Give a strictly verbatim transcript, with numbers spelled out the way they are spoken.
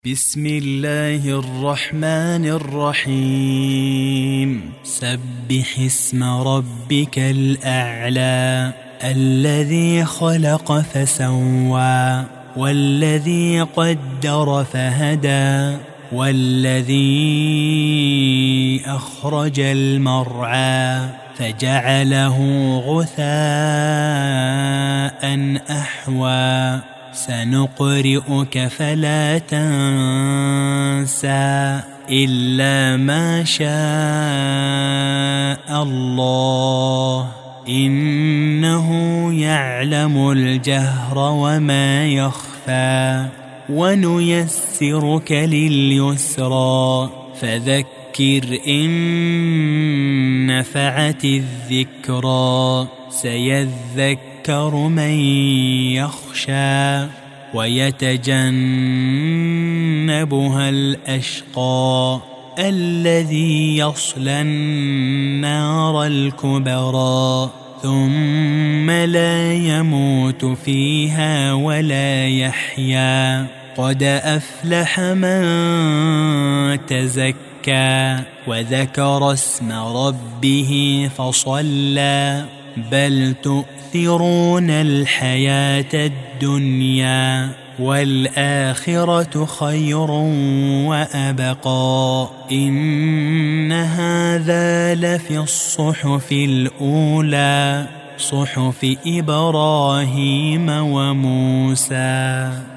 بسم الله الرحمن الرحيم سبح اسم ربك الأعلى الذي خلق فسوى والذي قدر فهدى والذي أخرج المرعى فجعله غثاء أحوى سنقرئك فلا تنسى إلا ما شاء الله إنه يعلم الجهر وما يخفى ونيسرك لليسرى فذكر إن نفعت الذكرى سيذكر من يخشى ويتجنبها الأشقى الذي يصلى النار الكبرى ثم لا يموت فيها ولا يحيا قد أفلح من تزكى وذكر اسم ربه فصلى بل تؤثرون الحياة الدنيا والآخرة خير وأبقى إن هذا لفي الصحف الأولى صحف إبراهيم وموسى.